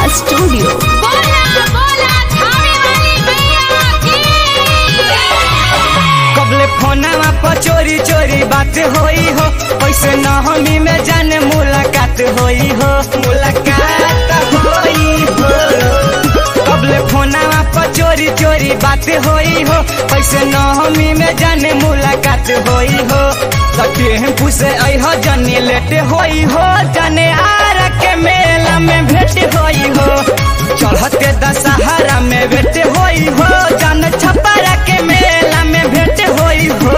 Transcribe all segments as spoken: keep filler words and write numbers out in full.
Studio. बोला बोला थावे वाली मैया की। कबले फोनवा पर चोरी चोरी बात होई हो, पैसे नहमी में जाने मुलाकात होई हो, मुलाकात होई हो। कबले फोनवा पर चोरी चोरी बात होई हो, पैसे नहमी में जाने मुलाकात होई हो। टेम्पू से अह जनी लेट होई हो, जाने आर के मेला में भेंट होई हो। चढ़ते दशहरा में भेंट होई हो, जान छपरा के मेला में भेंट होई हो।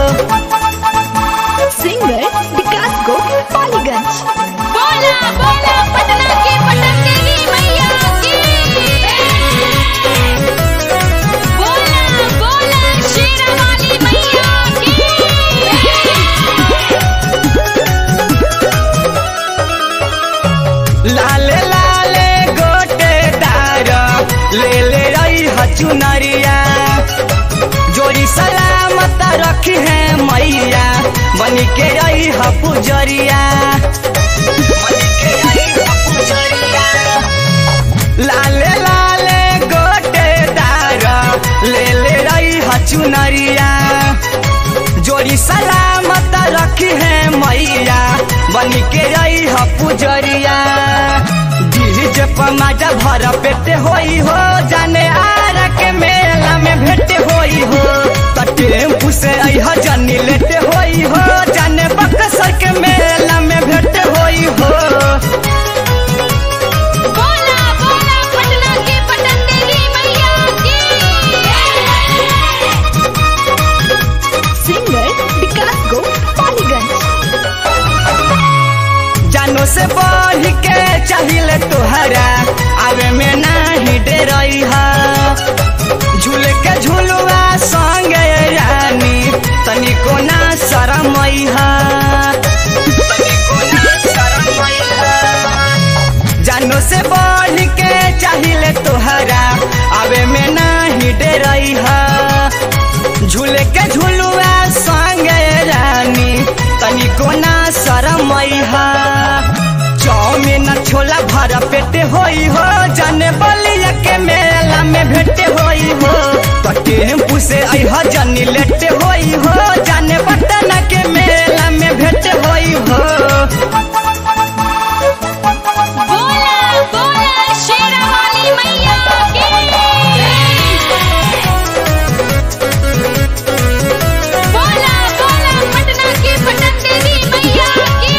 सिंगर विकास को पालीगंज। बोला बोला पटना की पटन देवी मैया की। बोला बोला शेरा वाली मैया की। लाले लाले गोटे दार ले ले रही हचुनरिया, जोड़ी सलामत रखी है मैया, बन के रही ह पुजरिया, बन के रही ह पुजरिया। लाले लाले गोटे दार ले ले रही हचुनरिया, जोड़ी सलामत रखी है मैया, बन के रही ह पुजरिया। डीजे पर माजा भर पेट होई हो, जाने आर के मेला में भेंट होई हो। त टेम्पू से अह जनी लेट होई हो, जाने बक्सर के मेला में भेंट होई हो। बोला बोला पटना की पटन देवी मैया की। सिंगर विकास को पालीगंज। जानो से बढ़ के चाहिए तोहरा, आवे में नाही डरई हा। झूल के झूलुआ संगे रानी, तनिको ना शरमई हा, तनिको ना शरमई हा। जानो से बढ़ के चाहिए तोहरा, आवे में नाही डरई हा। झूल के झूलुआ संगे रानी, तनिको ना शरमई हा। चाउमीन छोला भरा पेट होई हो, जाने बलिया के मेला में भेंट होई हो। तो टेम्पू से अह जनी लेट होई हो, जाने पटना के मेला में भेंट होई हो। बोला बोला शेरा वाली मैया की। बोला बोला पटना की पटन देवी मैया की।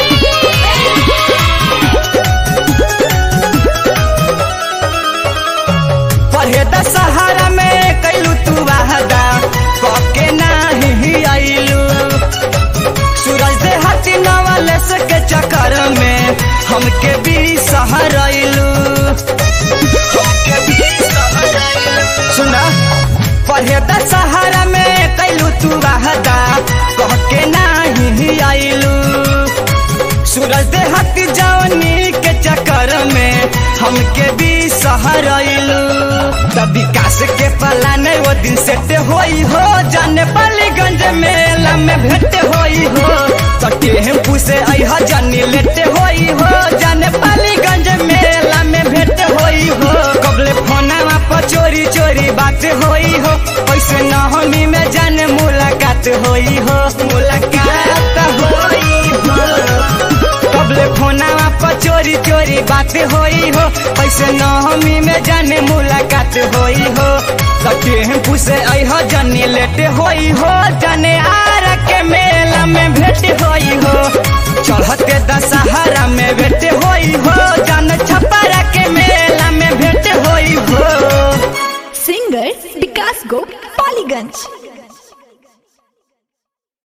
पढ़े दशहरा में कैलू तू वादा, कके नाही आइलू। सूरज दे हाथी नवलेस के चक्कर में हमके भी सहरैलू, हमके भी सहरैलू। सुना, पढ़े दशहरा में कैलू तू वादा, कके नाही आइलू। सूरज दे हाथी जवनी के चक्कर में हमके भी सहरैलू। तब विकास के पलाने वो दिन सेट होई हो, जाने पालीगंज मेला में भेंट होई हो। तो टेम्पू से अह जनी लेट होई हो, जाने पालीगंज मेला में भेंट होई हो। कबले फोनवा पर चोरी चोरी बात होई हो, पैसे नहमी में जाने मुलाकात होई हो, मुलाकात होई हो। कबले फोनवा पर चोरी चोरी बात होई हो, पैसे नहमी में जाने मुलाकात होई हो। तो टेम्पू से अह जनी लेट होई हो, जाने आर के मेला में भेंट होई हो। चढ़ते दशहरा में भेंट होई हो, जान छपरा के मेला में भेंट होई हो। सिंगर विकास को पालीगंज।